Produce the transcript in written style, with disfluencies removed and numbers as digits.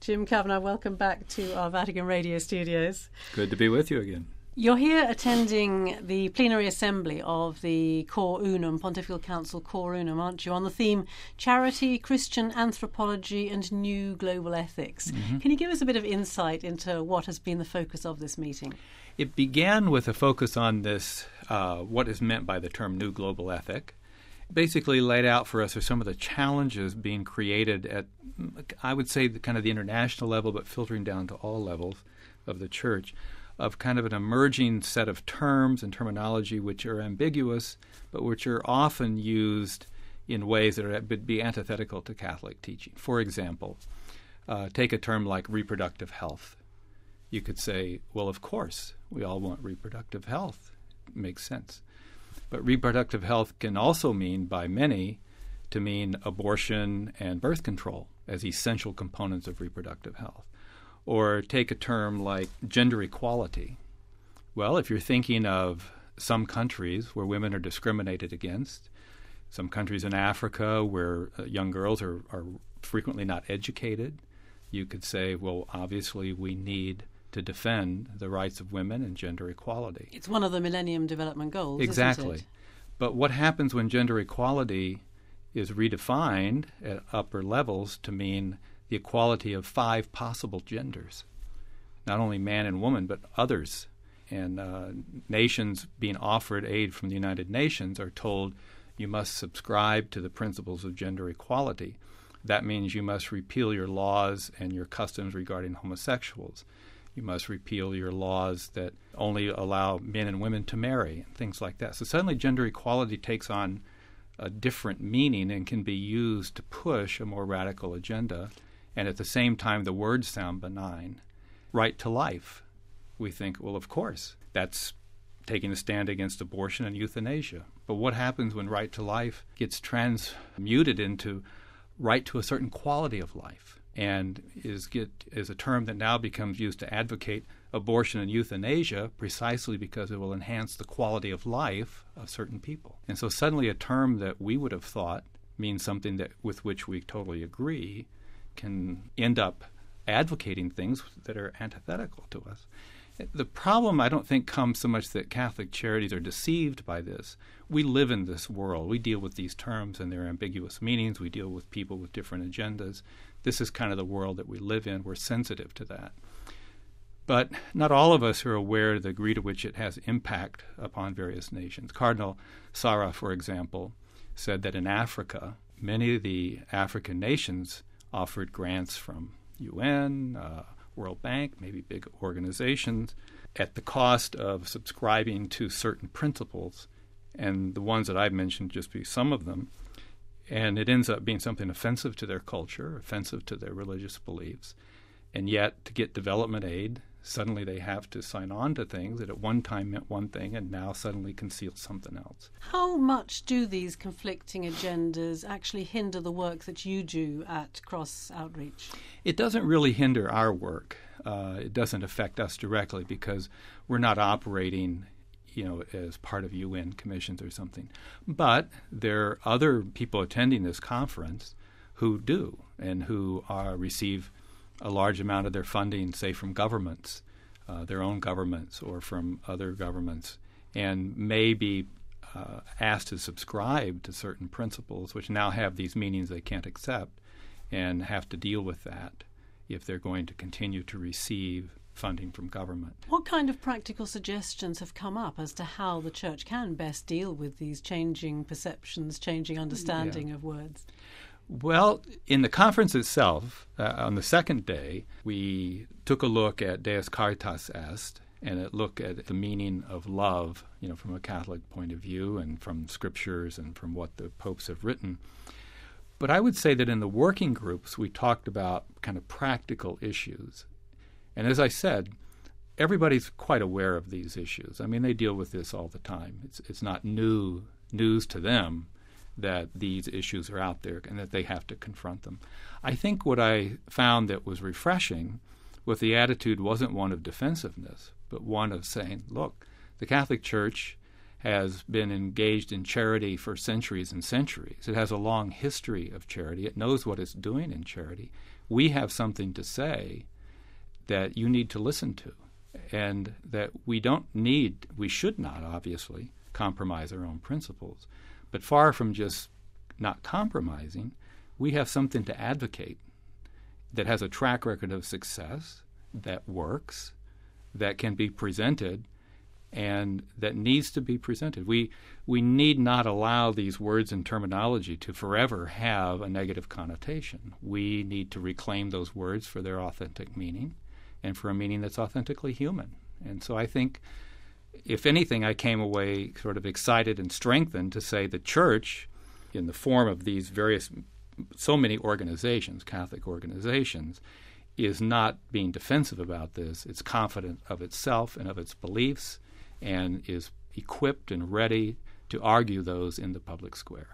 Jim Kavanagh, welcome back to our Vatican Radio studios. Good to be with you again. You're here attending the plenary assembly of the Cor Unum, Pontifical Council Cor Unum, aren't you, on the theme Charity, Christian Anthropology and New Global Ethics. Mm-hmm. Can you give us a bit of insight into what has been the focus of this meeting? It began with a focus on this, what is meant by the term New Global Ethic. Basically laid out for us are some of the challenges being created at, I would say, kind of the international level, but filtering down to all levels of the Church, of kind of an emerging set of terms and terminology which are ambiguous, but which are often used in ways that would be antithetical to Catholic teaching. For example, take a term like reproductive health. You could say, well, of course, we all want reproductive health. It makes sense. But reproductive health can also mean, by many, to mean abortion and birth control as essential components of reproductive health. Or take a term like gender equality. Well, if you're thinking of some countries where women are discriminated against, some countries in Africa where young girls are frequently not educated, you could say, well, obviously we need to defend the rights of women and gender equality. It's one of the Millennium Development Goals, exactly. Isn't it? But what happens when gender equality is redefined at upper levels to mean the equality of 5 possible genders, not only man and woman, but others. And nations being offered aid from the United Nations are told you must subscribe to the principles of gender equality. That means you must repeal your laws and your customs regarding homosexuals. You must repeal your laws that only allow men and women to marry, and things like that. So suddenly gender equality takes on a different meaning and can be used to push a more radical agenda. And at the same time, the words sound benign. Right to life. We think, well, of course, that's taking a stand against abortion and euthanasia. But what happens when right to life gets transmuted into right to a certain quality of life and is a term that now becomes used to advocate abortion and euthanasia precisely because it will enhance the quality of life of certain people. And so suddenly a term that we would have thought means something that with which we totally agree can end up advocating things that are antithetical to us. The problem, I don't think, comes so much that Catholic charities are deceived by this. We live in this world. We deal with these terms and their ambiguous meanings. We deal with people with different agendas. This is kind of the world that we live in. We're sensitive to that. But not all of us are aware of the degree to which it has impact upon various nations. Cardinal Sarah, for example, said that in Africa, many of the African nations offered grants from UN, World Bank, maybe big organizations, at the cost of subscribing to certain principles, and the ones that I've mentioned just be some of them, and it ends up being something offensive to their culture, offensive to their religious beliefs, and yet to get development aid, suddenly they have to sign on to things that at one time meant one thing and now suddenly conceal something else. How much do these conflicting agendas actually hinder the work that you do at Cross Outreach? It doesn't really hinder our work. It doesn't affect us directly because we're not operating, as part of UN commissions or something. But there are other people attending this conference who do and who receive a large amount of their funding, say, from governments, their own governments or from other governments, and may be asked to subscribe to certain principles which now have these meanings they can't accept and have to deal with that if they're going to continue to receive funding from government. What kind of practical suggestions have come up as to how the Church can best deal with these changing perceptions, changing understanding of words? Well, in the conference itself, on the second day, we took a look at Deus Caritas Est, and it looked at the meaning of love, from a Catholic point of view and from scriptures and from what the popes have written. But I would say that in the working groups, we talked about kind of practical issues. And as I said, everybody's quite aware of these issues. I mean, they deal with this all the time. It's not news to them that these issues are out there and that they have to confront them. I think what I found that was refreshing was the attitude wasn't one of defensiveness, but one of saying, look, the Catholic Church has been engaged in charity for centuries and centuries. It has a long history of charity. It knows what it's doing in charity. we have something to say that you need to listen to, and that we should not, obviously, compromise our own principles. But far from just not compromising, we have something to advocate that has a track record of success, that works, that can be presented, and that needs to be presented. We need not allow these words and terminology to forever have a negative connotation. We need to reclaim those words for their authentic meaning and for a meaning that's authentically human. And so I think, if anything, I came away sort of excited and strengthened to say the church, in the form of these so many organizations, Catholic organizations, is not being defensive about this. It's confident of itself and of its beliefs, and is equipped and ready to argue those in the public square.